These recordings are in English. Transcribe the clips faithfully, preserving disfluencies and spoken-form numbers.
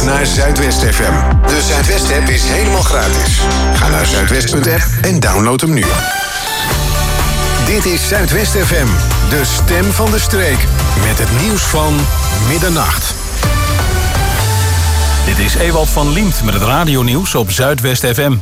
naar Zuidwest F M. De Zuidwest-app is helemaal gratis. Ga naar zuidwest punt f m en download hem nu. Dit is Zuidwest F M, de stem van de streek. Met het nieuws van middernacht. Dit is Ewald van Liemt met het radionieuws op Zuidwest F M.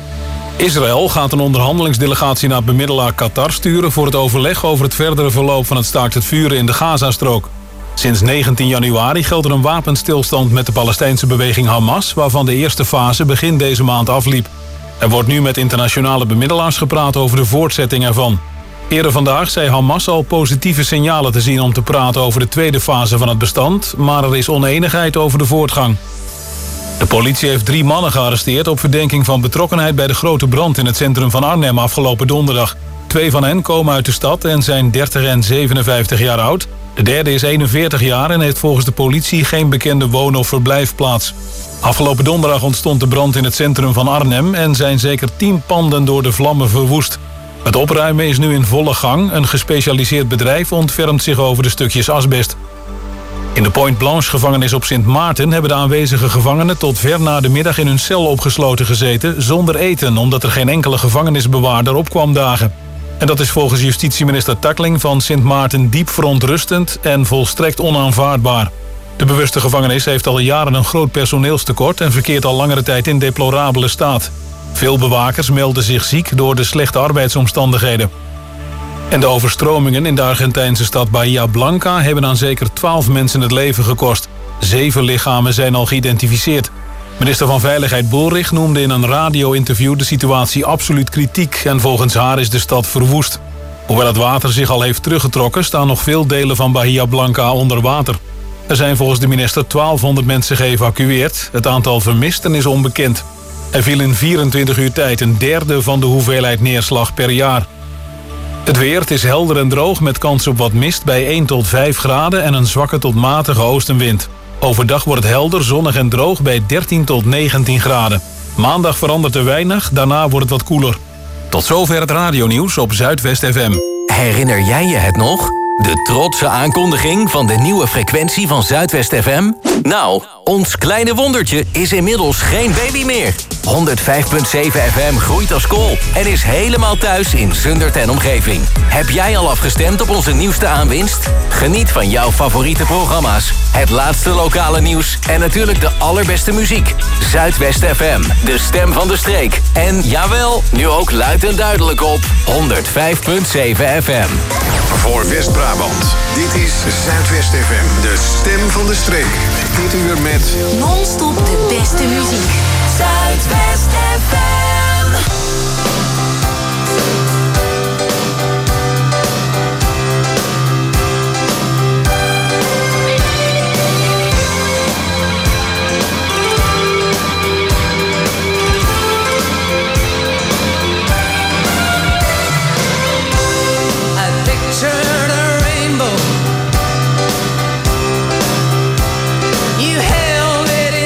Israël gaat een onderhandelingsdelegatie naar bemiddelaar Qatar sturen voor het overleg over het verdere verloop van het staakt het vuren in de Gazastrook. Sinds negentien januari geldt er een wapenstilstand met de Palestijnse beweging Hamas, waarvan de eerste fase begin deze maand afliep. Er wordt nu met internationale bemiddelaars gepraat over de voortzetting ervan. Eerder vandaag zei Hamas al positieve signalen te zien om te praten over de tweede fase van het bestand, maar er is onenigheid over de voortgang. De politie heeft drie mannen gearresteerd op verdenking van betrokkenheid bij de grote brand in het centrum van Arnhem afgelopen donderdag. Twee van hen komen uit de stad en zijn dertig en zevenenvijftig jaar oud. De derde is eenenveertig jaar en heeft volgens de politie geen bekende woon- of verblijfplaats. Afgelopen donderdag ontstond de brand in het centrum van Arnhem en zijn zeker tien panden door de vlammen verwoest. Het opruimen is nu in volle gang. Een gespecialiseerd bedrijf ontfermt zich over de stukjes asbest. In de Point Blanche-gevangenis op Sint Maarten hebben de aanwezige gevangenen tot ver na de middag in hun cel opgesloten gezeten zonder eten, omdat er geen enkele gevangenisbewaarder op kwam dagen. En dat is volgens justitieminister Takling van Sint Maarten diep verontrustend en volstrekt onaanvaardbaar. De bewuste gevangenis heeft al jaren een groot personeelstekort en verkeert al langere tijd in deplorabele staat. Veel bewakers melden zich ziek door de slechte arbeidsomstandigheden. En de overstromingen in de Argentijnse stad Bahia Blanca hebben aan zeker twaalf mensen het leven gekost. Zeven lichamen zijn al geïdentificeerd. Minister van Veiligheid Bullrich noemde in een radio-interview de situatie absoluut kritiek en volgens haar is de stad verwoest. Hoewel het water zich al heeft teruggetrokken, staan nog veel delen van Bahia Blanca onder water. Er zijn volgens de minister twaalfhonderd mensen geëvacueerd. Het aantal vermisten is onbekend. Er viel in vierentwintig uur tijd een derde van de hoeveelheid neerslag per jaar. Het weer, het is helder en droog met kans op wat mist bij één tot vijf graden en een zwakke tot matige oostenwind. Overdag wordt het helder, zonnig en droog bij dertien tot negentien graden. Maandag verandert er weinig, daarna wordt het wat koeler. Tot zover het radionieuws op Zuidwest F M. Herinner jij je het nog? De trotse aankondiging van de nieuwe frequentie van Zuidwest F M? Nou, ons kleine wondertje is inmiddels geen baby meer. honderdvijf komma zeven F M groeit als kool en is helemaal thuis in Zundert en omgeving. Heb jij al afgestemd op onze nieuwste aanwinst? Geniet van jouw favoriete programma's, het laatste lokale nieuws en natuurlijk de allerbeste muziek. Zuidwest F M, de stem van de streek. En jawel, nu ook luid en duidelijk op honderdvijf komma zeven F M. Voor West-Brabant, dit is Zuidwest F M, de stem van de streek. Dit uur met non-stop de beste muziek. Zuidwest F M. You held it in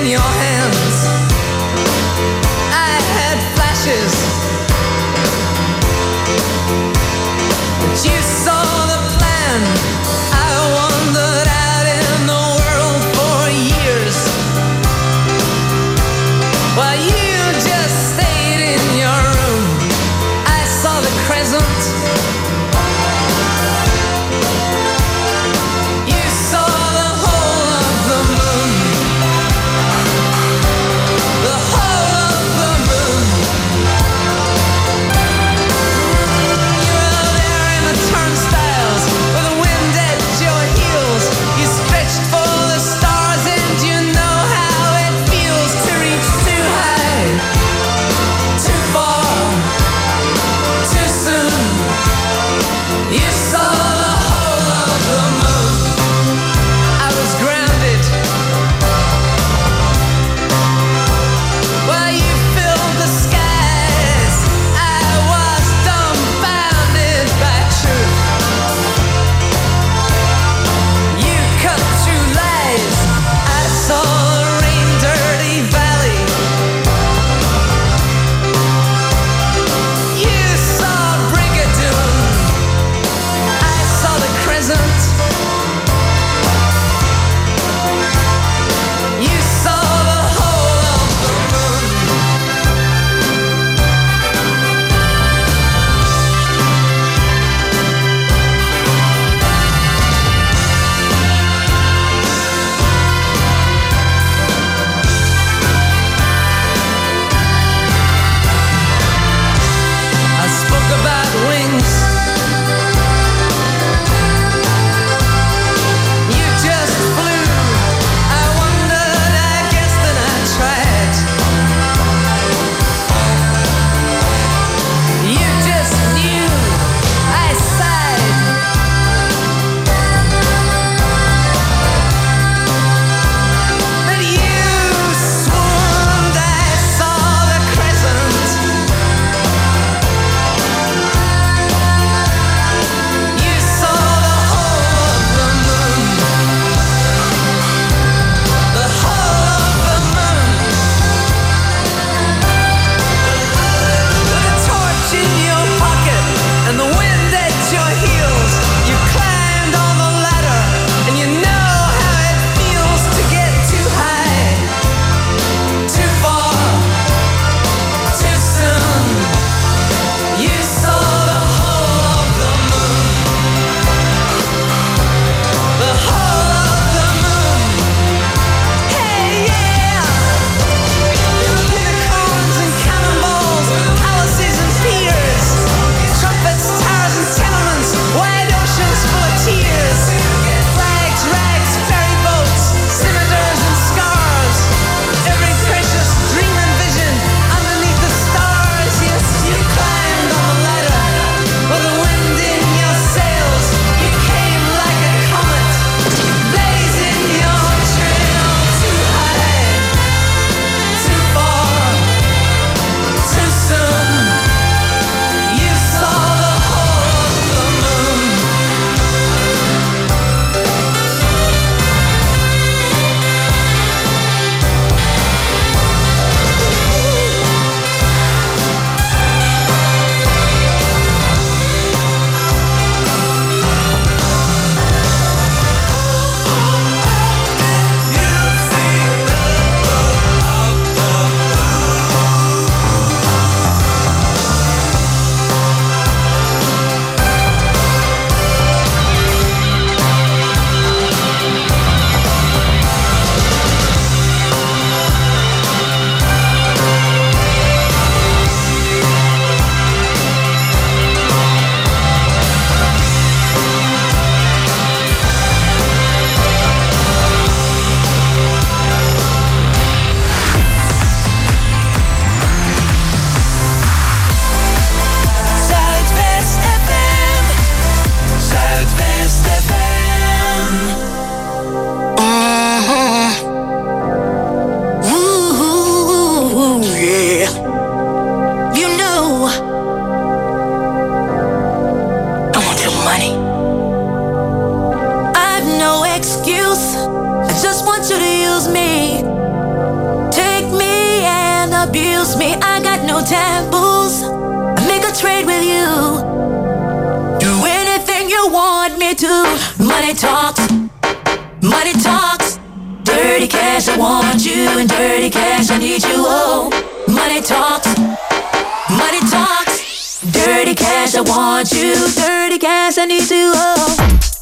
no taboos. I make a trade with you. Do anything you want me to. Money talks, money talks. Dirty cash, I want you, and dirty cash, I need you. Oh, money talks, money talks. Dirty cash, I want you, dirty cash, I need you. Oh.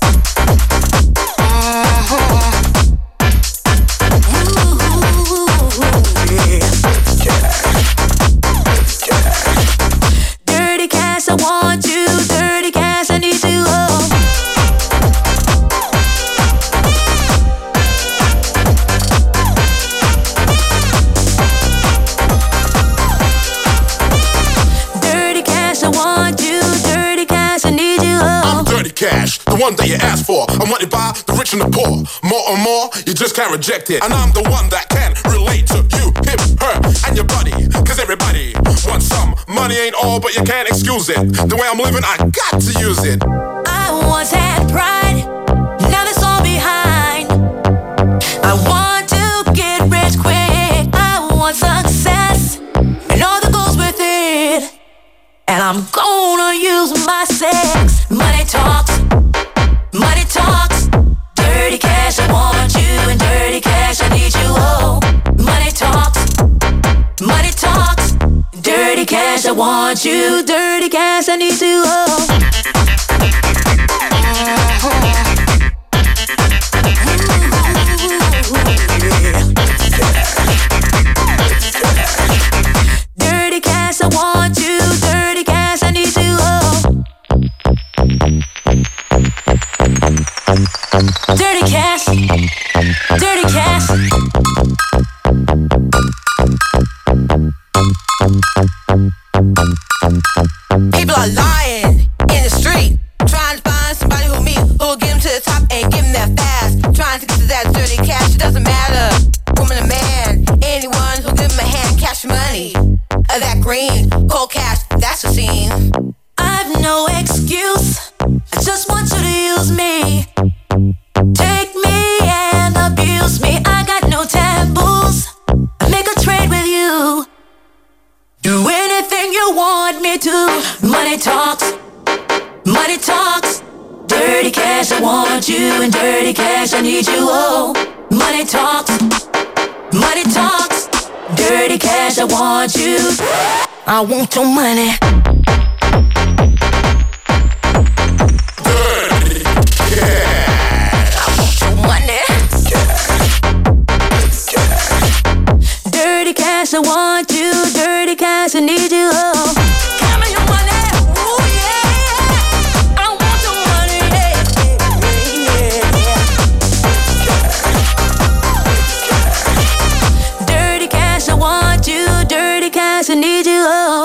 Dirty cash, I want you. Dirty cash, I need you. Oh. Dirty cash, I want you. Dirty cash, I need you. Oh. I'm dirty cash, the one that you asked for. I'm wanted by the rich and the poor. More and more, you just can't reject it. And I'm the one that can relate to you, him, her, and your buddy. Cause everybody wants some. Money ain't all, but you can't excuse it. The way I'm living, I got to use it. I once had pride, now that's all behind. I want to get rich quick. I want success, and all that goes with it. And I'm gonna use my sex. Money talks, money talks. Dirty cash, I want you, and dirty cash, I need you. Oh, money talks, money talks. Dirty cash, I want you, dirty cash, I need you. Oh. Dirty cash, I want you, dirty cash, I need you. Oh. Dirty cash, dirty cash. People are lying in the street, trying to find somebody who me, who will get them to the top and give them that fast. Trying to get to that dirty cash, it doesn't matter, woman or man. Anyone who'll give them a hand, cash money, or that green, cold cash, that's the scene. I've no excuse, I just want you to use me. Take me and abuse me, I got no taboos. I make a trade with you. Do anything you want me to. Money talks, money talks. Dirty cash, I want you, and dirty cash, I need you. Oh, money talks, money talks. Dirty cash, I want you. I want your money. Dirty cash. I want your money. Dirty cash, I want you. Dirty cash, I need you. Oh, give me your money. Ooh, yeah. I want your money. Yeah, yeah, yeah. Dirty cash, I want you. Dirty cash, I need you. Oh.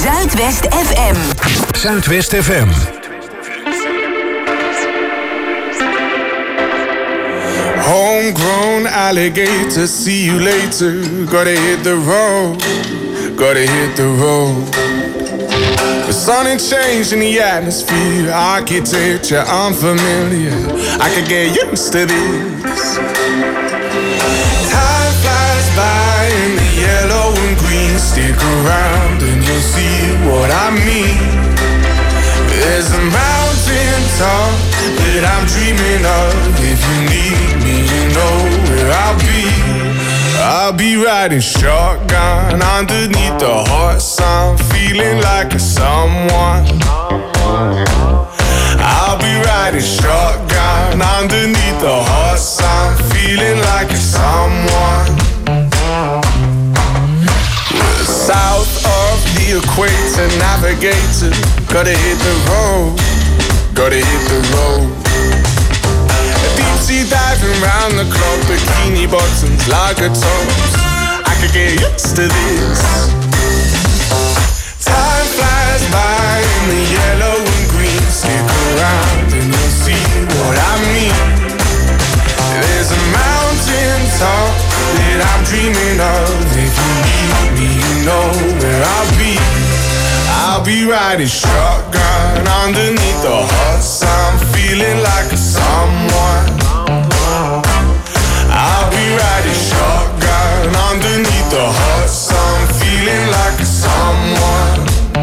Zuidwest F M. Zuidwest F M. Homegrown alligator, see you later. Gotta hit the road, gotta hit the road. The sun ain't changing the atmosphere, architecture unfamiliar. I could get used to this. Time flies by in the yellow and green. Stick around and you'll see what I mean. There's a mountain top that I'm dreaming of. If you need me, you know where I'll be. I'll be riding shotgun underneath the hot sun, feeling like a someone. I'll be riding shotgun underneath the hot sun, feeling like a someone. We're south of the equator, navigator. Gotta hit the road, gotta hit the road. Deep sea diving round the clock, bikini bottoms, lager tops. I could get used to this. Time flies by in the yellow and green. Stick around and you'll see what I mean. There's a mountain top that I'm dreaming of. If you need me, you know where I'll be. I'll be riding shotgun underneath the hot sun, feeling like a someone. I'll be riding shotgun underneath the hot sun, feeling like a someone.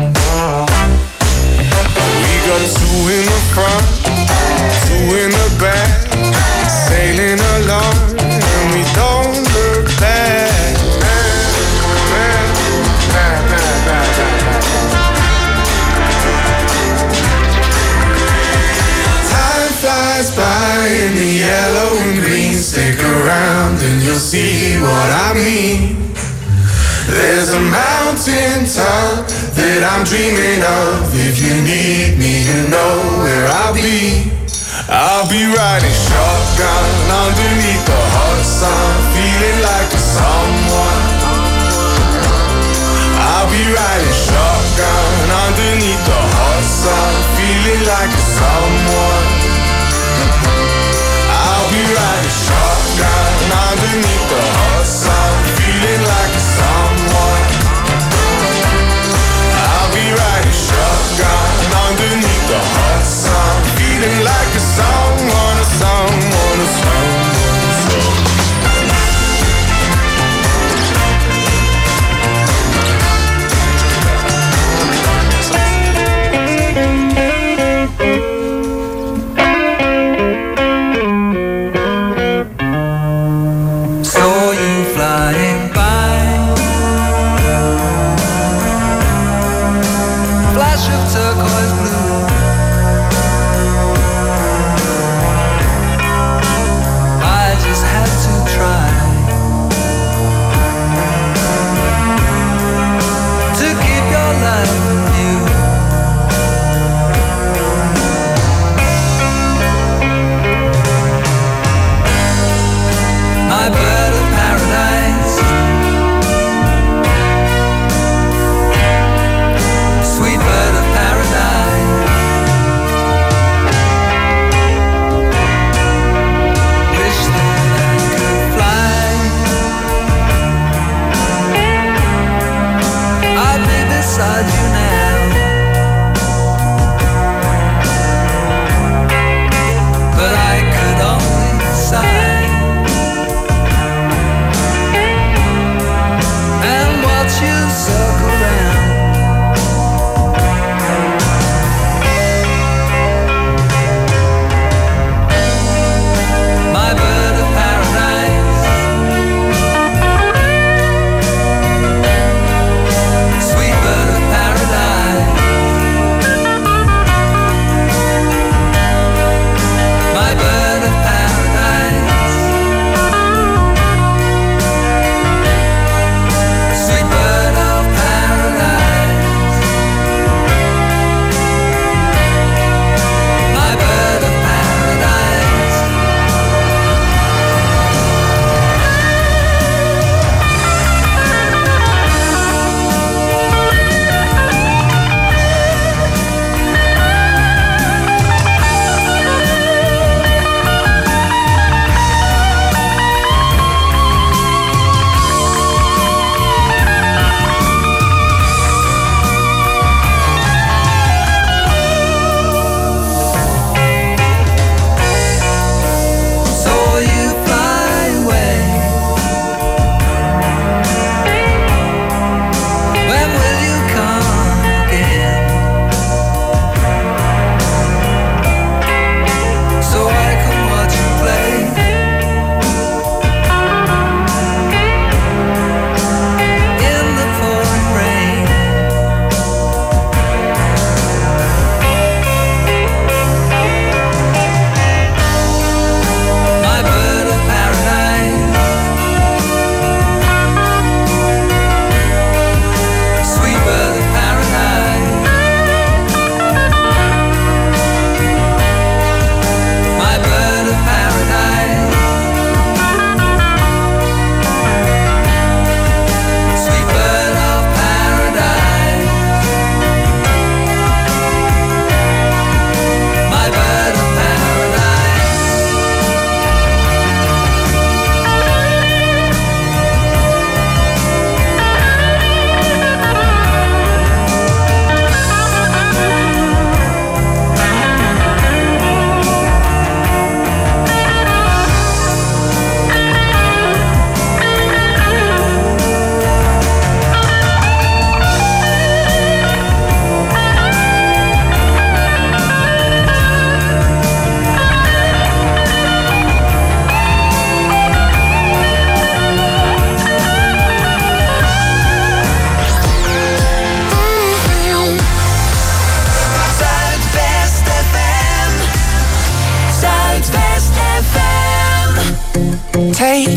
We got two in the front, two in the back, sailing along and we don't look back. Flies by in the yellow and green. Stick around and you'll see what I mean. There's a mountain top that I'm dreaming of. If you need me, you know where I'll be. I'll be riding shotgun underneath the hot sun, feeling like a someone. I'll be riding shotgun underneath the hot sun, feeling like a someone. I'll be riding shotgun underneath the hot sun, feeling like a someone. I'll be riding shotgun underneath the hot sun, feeling like a someone, a someone, a someone, a someone. Sweet bird of paradise.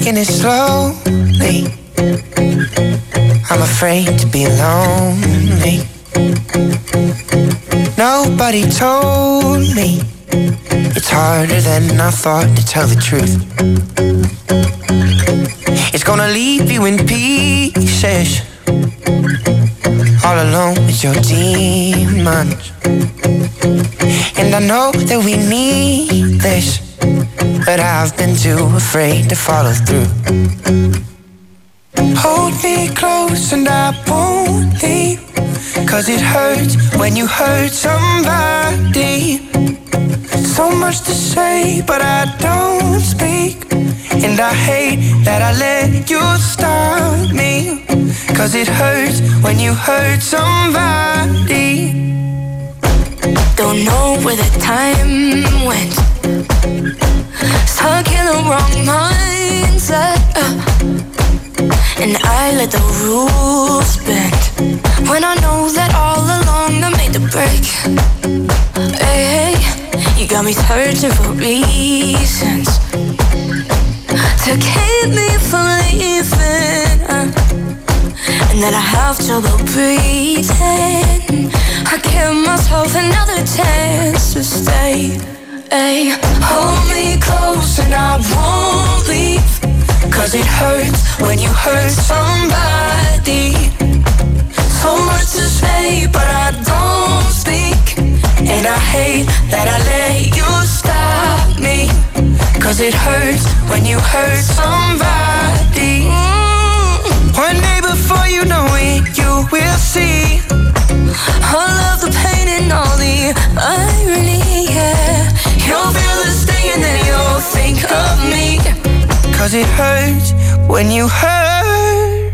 taking it slowly. I'm afraid to be lonely. Nobody told me it's harder than I thought to tell the truth. It's gonna leave you in pieces, all alone with your demons. And I know that we need this, but I've been too afraid to follow through. Hold me close and I won't leave, 'cause it hurts when you hurt somebody. So much to say, but I don't speak. And I hate that I let you stop me, 'cause it hurts when you hurt somebody. Don't know where the time went. Stuck in the wrong mindset, uh, and I let the rules bend, when I know that all along I made the break. Hey, hey, you got me searching for reasons to keep me from leaving, uh, and that I have trouble breathing. I give myself another chance to stay. Hey, hold me close and I won't leave, 'cause it hurts when you hurt somebody. So much to say, but I don't speak. And I hate that I let you stop me, 'cause it hurts when you hurt somebody. Mm. One day before you know it, you will see all of the pain and all the irony, yeah. You'll feel the sting and then you'll think of me, 'cause it hurts when you hurt.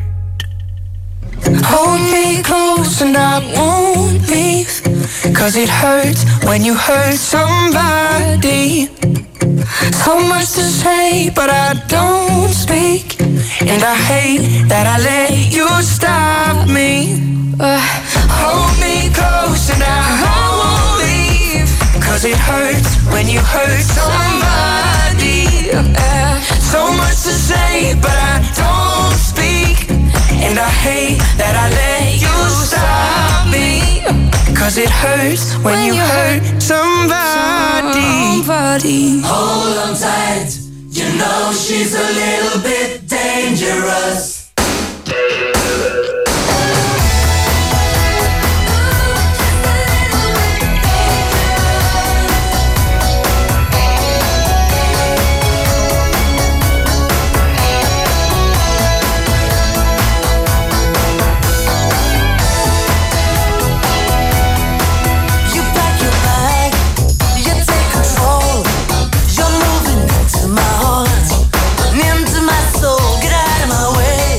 Hold me close and I won't leave, 'cause it hurts when you hurt somebody. So much to say, but I don't speak. And I hate that I let you stop me. uh, Hold me close and I won't leave, 'cause it hurts when you hurt somebody. uh, So much to say, but I don't speak. And I hate that I let you stop me, 'cause it hurts when, when you hurt somebody. somebody. Hold on tight, you know she's a little bit dangerous. Into my soul, get out of my way.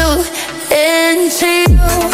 still into you.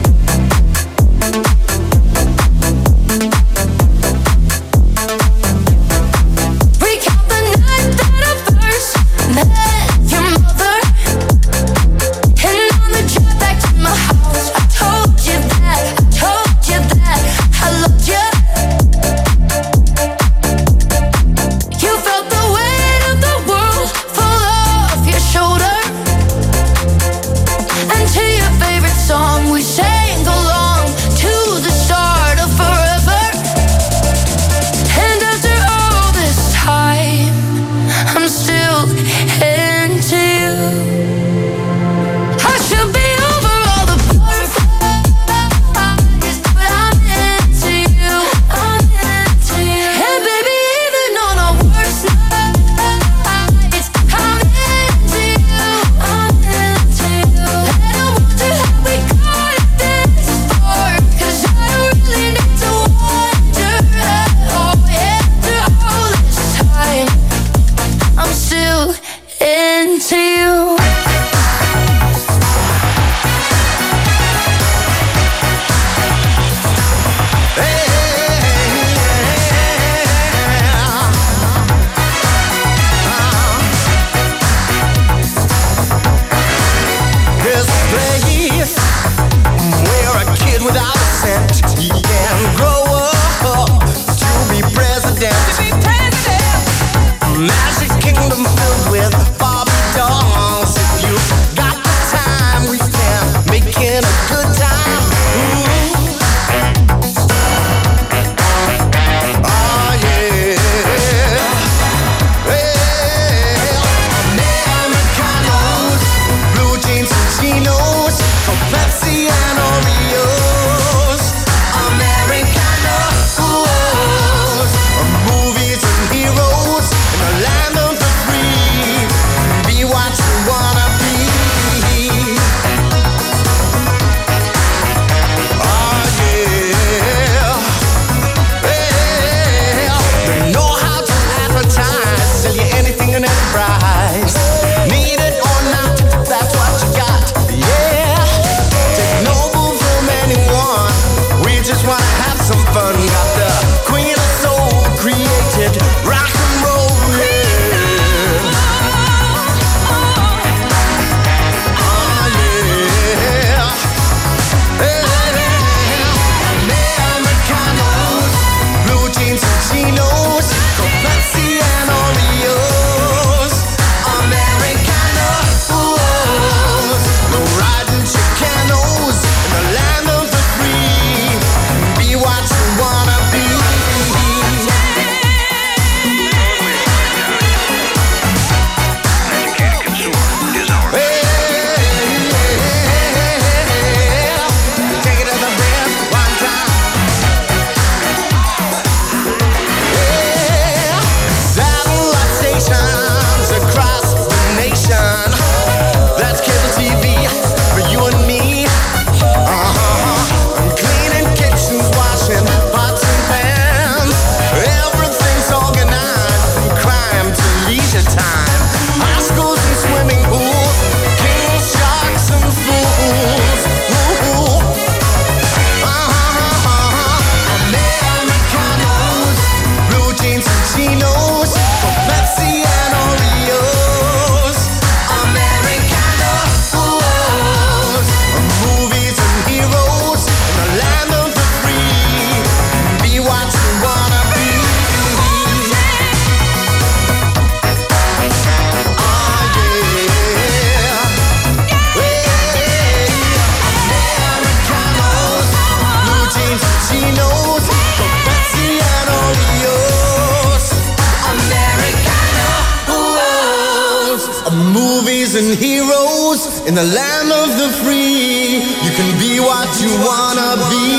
And heroes in the land of the free. You can be what you wanna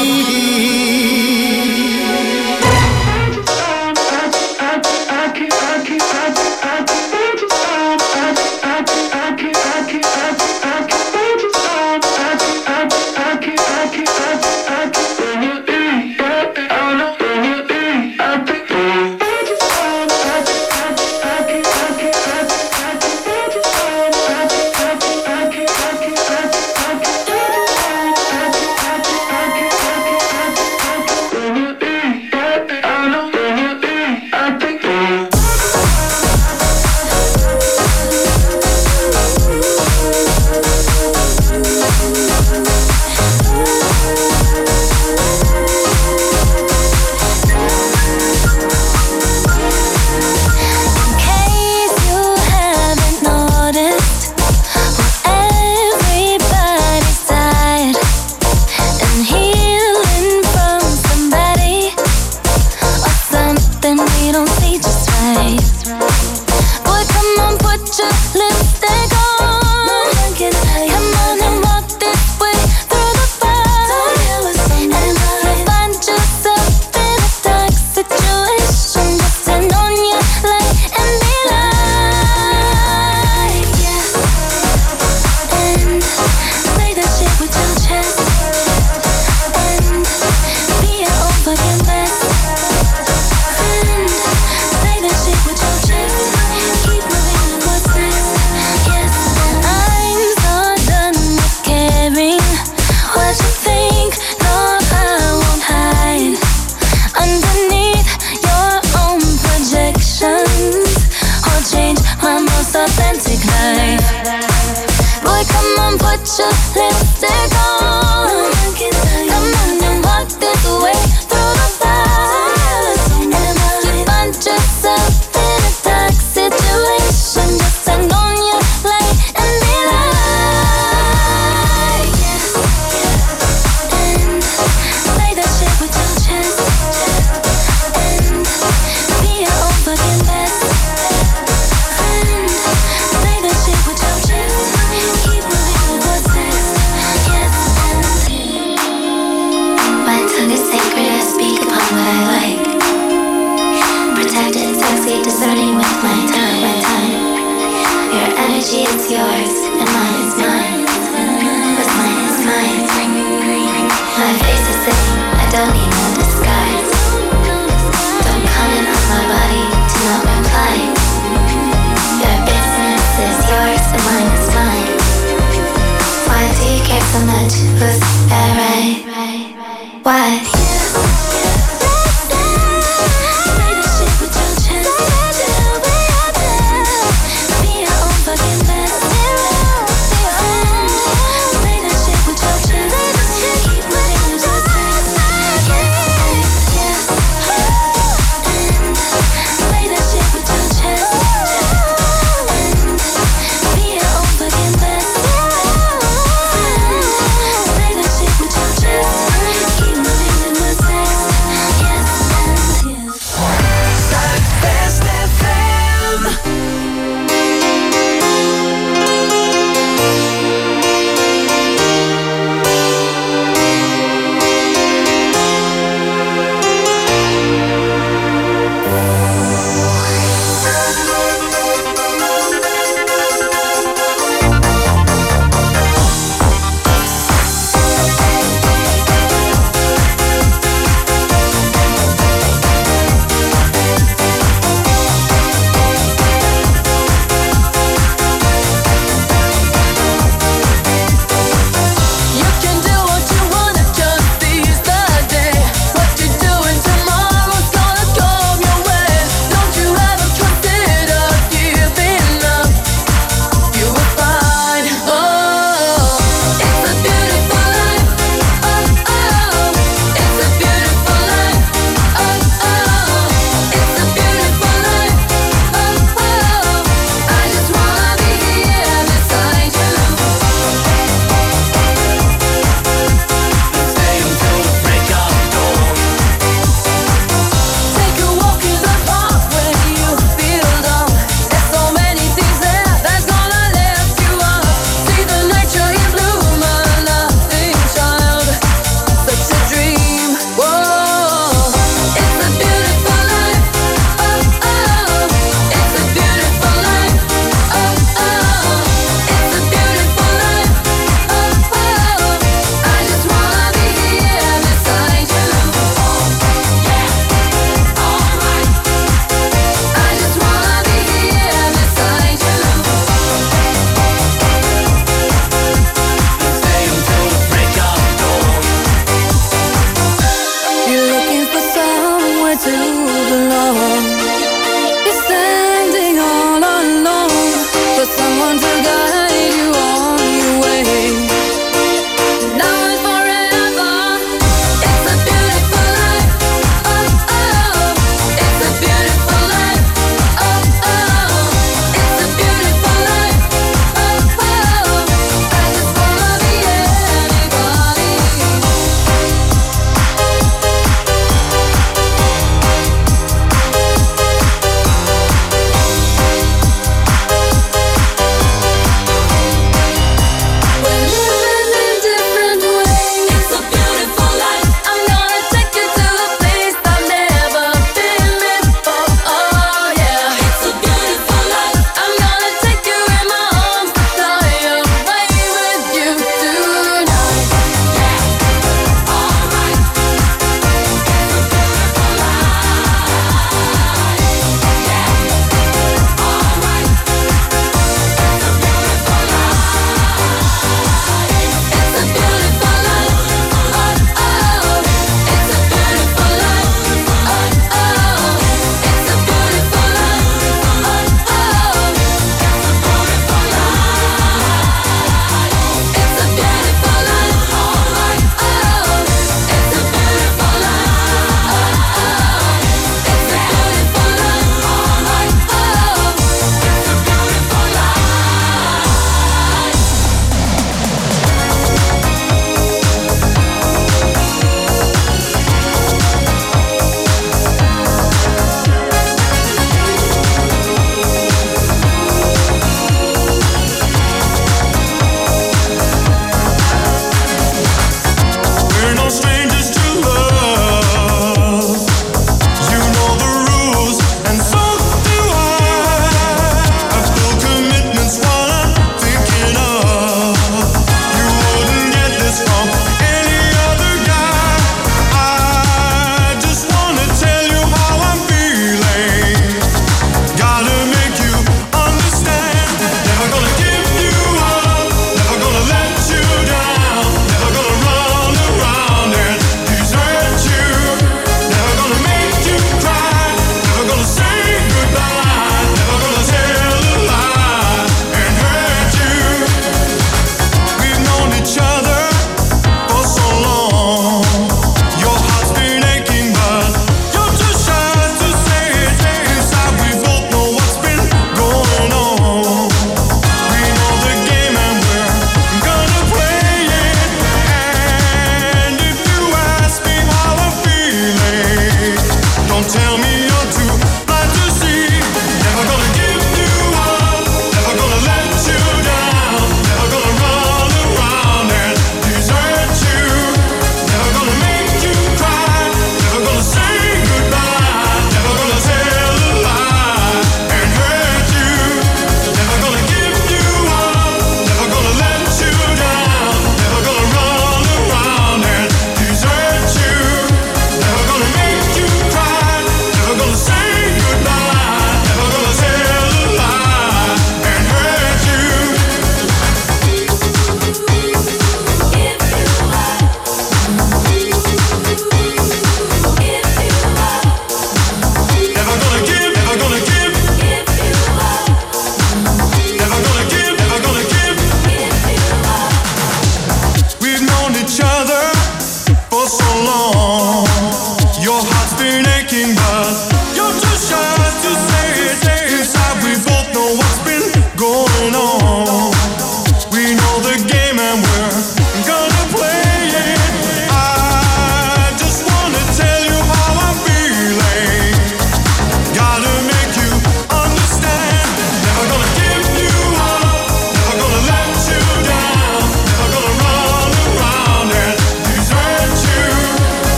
be. your lipstick on. Come on and walk this way through the fire. And if you find yourself in a dark situation, just turn on your light and be like, and play that shit with your chest, and be your own fucking best friend. Play that shit with your chest, keep moving with what's next. Yes, and my tongue is sacred, I speak upon what I like. Protected, sexy, discerning with my time, my time. Your energy is yours, and mine is mine. What's mine is mine. My face is sitting, I don't need no disguise. Don't comment on my body, do not reply. Your business is yours, and mine is mine. Why do you care so much? Who's that right? Why? Play this shit with your chest. Be your own fucking best friend. Play that shit with your chest. Keep moving with what's next. Yes, yes. And play that shit with your chest. And be your own fucking best friend. Play that shit with your chest. Keep moving with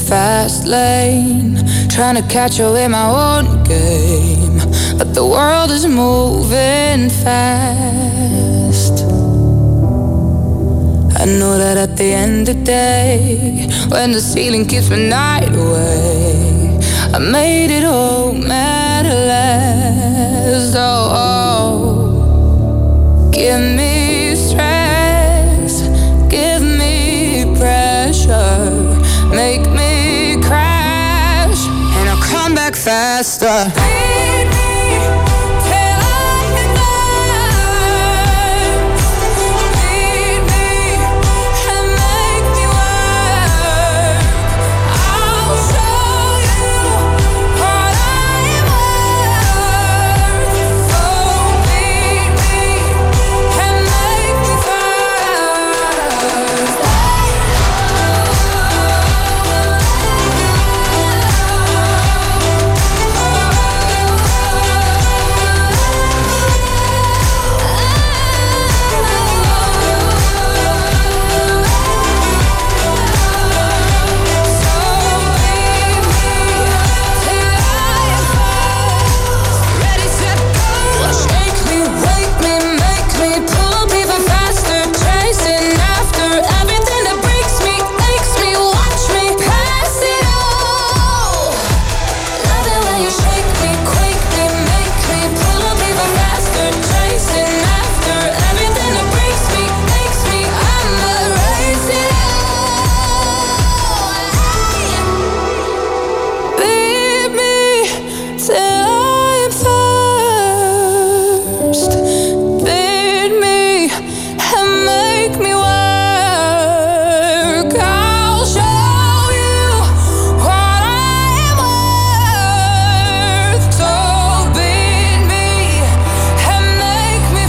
fast lane, trying to catch up in my own game, but the world is moving fast. I know that at the end of the day, when the ceiling keeps my night away, I made it home at last. Oh, oh. Give me stress, give me pressure, make me crash, and I'll come back faster. Lead me till I can burst. Lead me and make me work. I'll show you what I am worth. So lead me and make me first. Ready, set, go. Shake me, wake me, make me pull up even faster, chasing after everything that breaks me, aches me. Watch me pass it all. Love it when you shake me, quake me, make me pull up even faster, chasing after everything that breaks me, aches me. I'ma raise it all. Beat me till I am first. Beat me and make me work. I'll show you what I am worth. So beat me and make me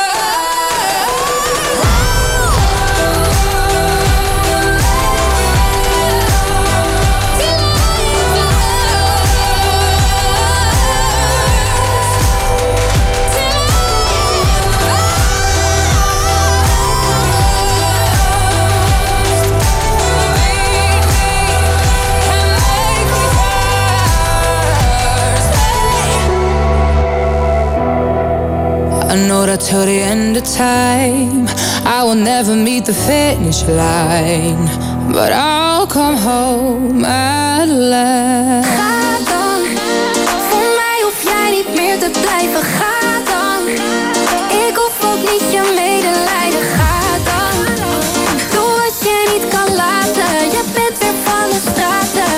I know that till the end of time I will never meet the finish line, but I'll come home at last. Ga dan, voor mij hoef jij niet meer te blijven. Ga dan, ik hoef ook niet je medelijden. Ga dan, doe wat je niet kan laten. Je bent weer van de straten.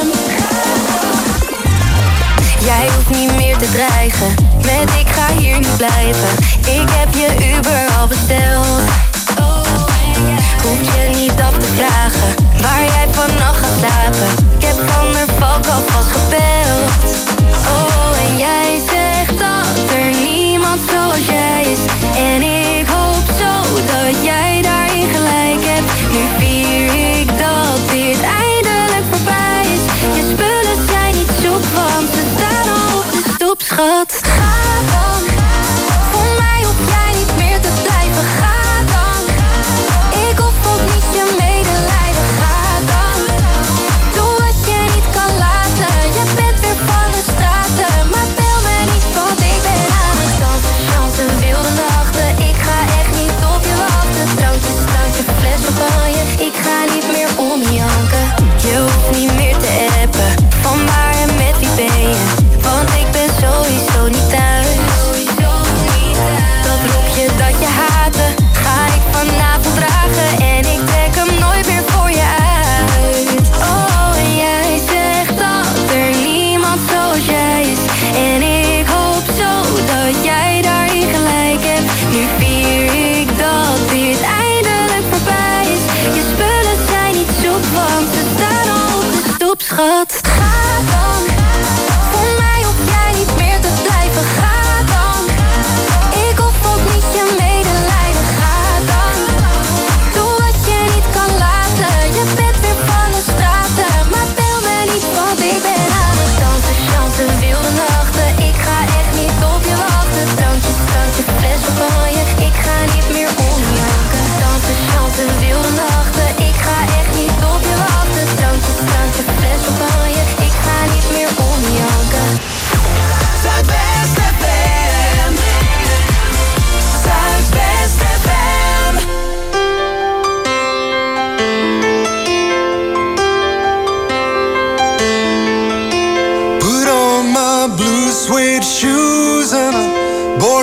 Jij hoeft niet meer te dreigen met ik ga hier niet blijven. Ik heb je Uber al besteld. Hoef je niet af te vragen waar jij vannacht gaat slapen. Ik heb Van der Valk alvast gebeld. Oh, en jij zegt dat er niemand zoals jij is. En ik hoop zo dat jij daarin gelijk hebt. Nu vier ik dat dit eindelijk voorbij is. Je spullen zijn niet zoek, want ze staan al op de stoep, schat. Ga dan, voor mij hoef jij niet meer te blijven. Ga dan.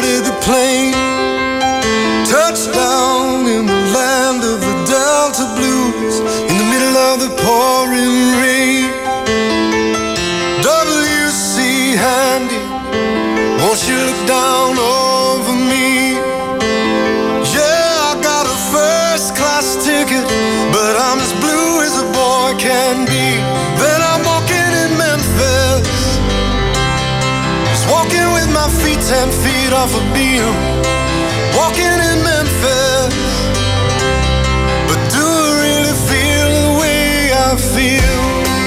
boarded the plane, touchdown in the land of the Delta Blues, in the middle of the pouring rain. W C Handy, won't you look down over me? Yeah, I got a first class ticket, but I'm as blue as a boy can be. Then I'm walking in Memphis, just walking with my feet ten feet off a beam. Walking in Memphis, but do I really feel the way I feel?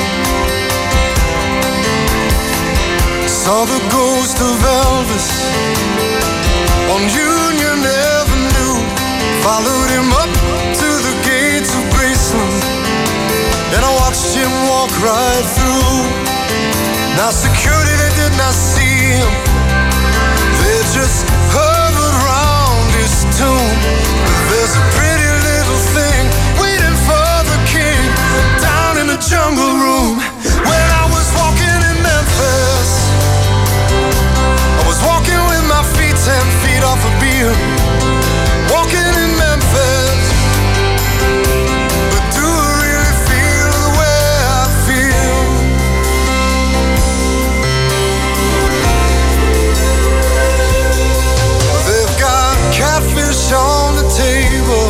Saw the ghost of Elvis on Union Avenue, followed him up to the gates of Graceland, and I watched him walk right through. Now security, they did not see him, they just hovered around his tomb. But there's a pretty little thing waiting for the king down in the jungle room. When I was walking in Memphis, I was walking with my feet ten feet off a beam. Walking in Memphis, but do I really feel the way I feel? They've got catfish on the table,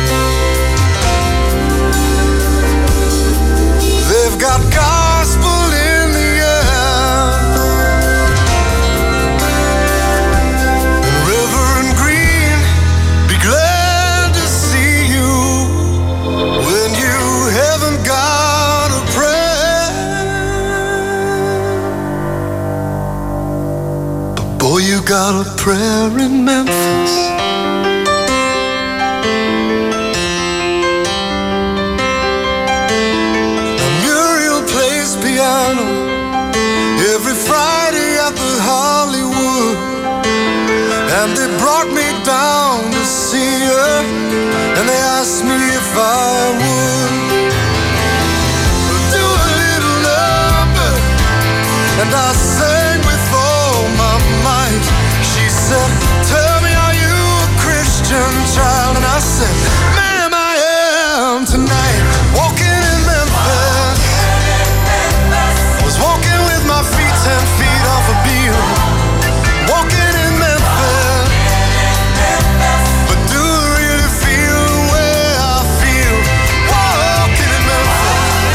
they've got gospel in the air, and Reverend Green, be glad to see you when you haven't got a prayer. But boy, you got a prayer in Memphis. Muriel plays piano every Friday at the Hollywood, and they brought me down to see her, and they asked me if I would do a little number, and I sang with all my might. She said, tell me, are you a Christian child? And I said, ma'am, I am tonight. Walking in Memphis, I was walking with my feet ten feet off a beam. Walking in Memphis, but do I really feel the way I feel? Walking in Memphis,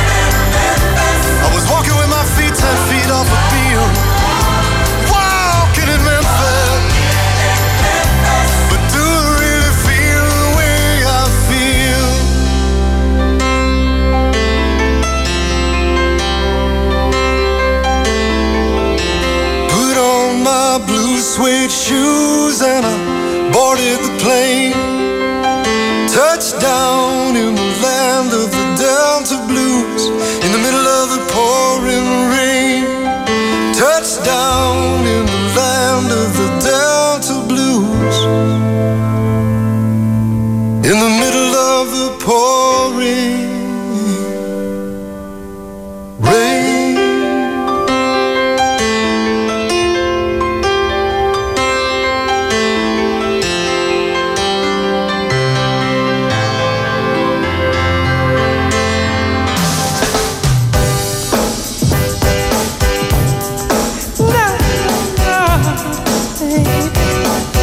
I was walking with my feet ten feet off a beam. Walking in Memphis, but do I really feel the way I feel? Put on my blue suede shoes and I boarded the plane, touchdown in the land of the Delta Blues, in the middle of the pouring rain. Touchdown in the land of the Delta Blues, in the middle of the pouring rain.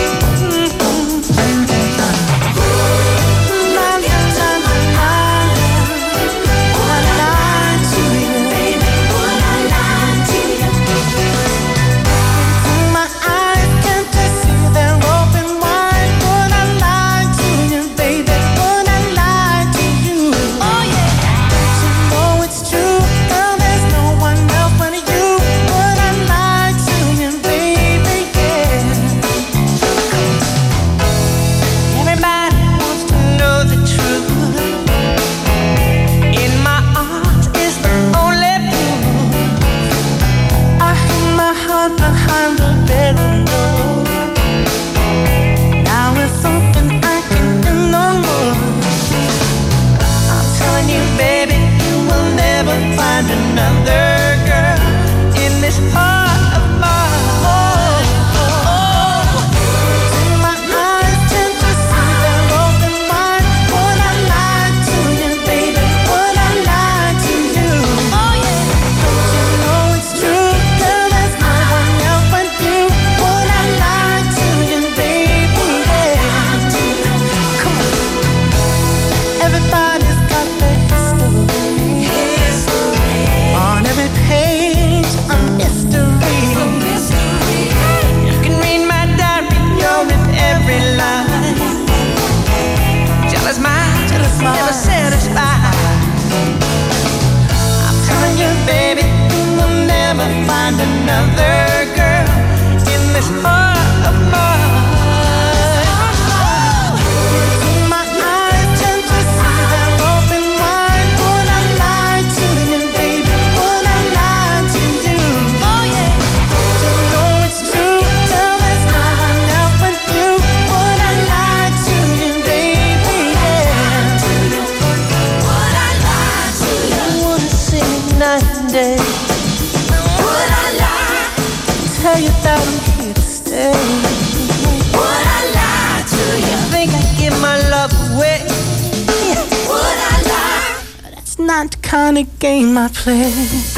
La, la, la, la. Everybody's got their history. History. On every page, a mystery. A mystery. You can read my diary, you're in every line. Jealous mind, jealous mind, never satisfied. I'm telling you, baby, you will never find another girl in this heart of mine. My eyes tend to see them open wide. Would I lie to you, baby? Would I lie to you? Oh yeah. To know it's true, till there's no one else but you. Would I lie to you, baby? Yeah. Would I lie to you? I wanna sing night and day. Would I lie? Tell you that I'm here to stay. Would I lie to you? Think I give my love away? Yeah. Would I lie? That's not the kind of game I play.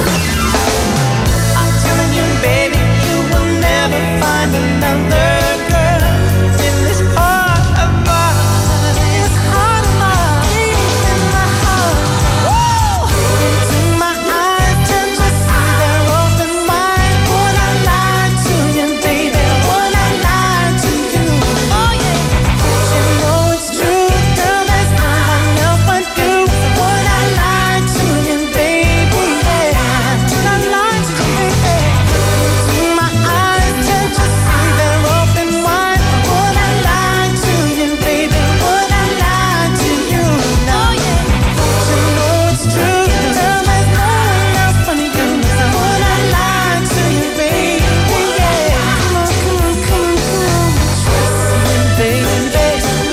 I'm telling you, baby, you will never find another girl in this heart of mine. This heart of mine, in my heart. Woo! Into my eyes, tend to see they're open wide. Would I lie to you, baby? Would I lie to you? Oh yeah. You know it's true, girl. There's no one else but you. Would I lie to you, baby? Yeah. Would I lie to you, baby? Into my eyes, tend to see they're open wide. Would I lie to you, baby? Would I lie to you? No, yeah. You know it's true, girl. There's no one else but you. Would I lie to you, baby? Yeah. Come on, come on, come on, come on. Trust me, baby.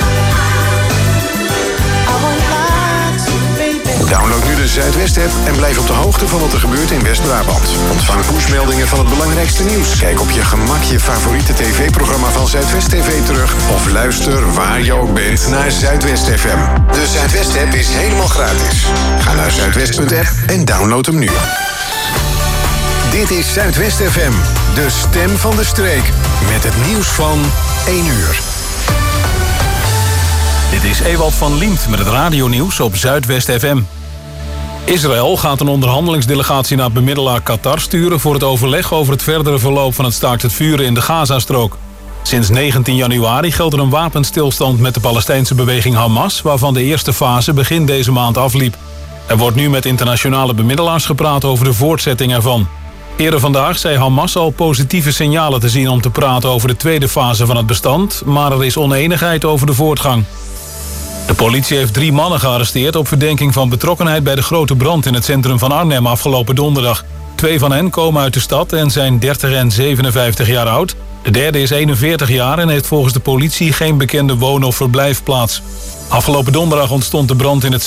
I won't lie to you, baby. Download nu de Zuidwest-app en blijf op de hoogte van wat er gebeurt in West-Brabant. Ontvang pushmeldingen van het belangrijkste nieuws. Kijk op je gemak je favoriete tv-programma van Zuidwest T V terug. Of luister waar je ook bent naar Zuidwest F M. De Zuidwest-app is helemaal gratis. Ga naar zuidwest punt app en download hem nu. Dit is Zuidwest F M, de stem van de streek. Met het nieuws van één uur. Dit is Ewald van Liemt met het radionieuws op Zuidwest F M. Israël gaat een onderhandelingsdelegatie naar bemiddelaar Qatar sturen voor het overleg over het verdere verloop van het staakt het vuren in de Gazastrook. Sinds negentien januari geldt er een wapenstilstand met de Palestijnse beweging Hamas, waarvan de eerste fase begin deze maand afliep. Er wordt nu met internationale bemiddelaars gepraat over de voortzetting ervan. Eerder vandaag zei Hamas al positieve signalen te zien om te praten over de tweede fase van het bestand, maar er is oneenigheid over de voortgang. De politie heeft drie mannen gearresteerd op verdenking van betrokkenheid bij de grote brand in het centrum van Arnhem afgelopen donderdag. Twee van hen komen uit de stad en zijn dertig en zevenenvijftig jaar oud. De derde is eenenveertig jaar en heeft volgens de politie geen bekende woon- of verblijfplaats. Afgelopen donderdag ontstond de brand in het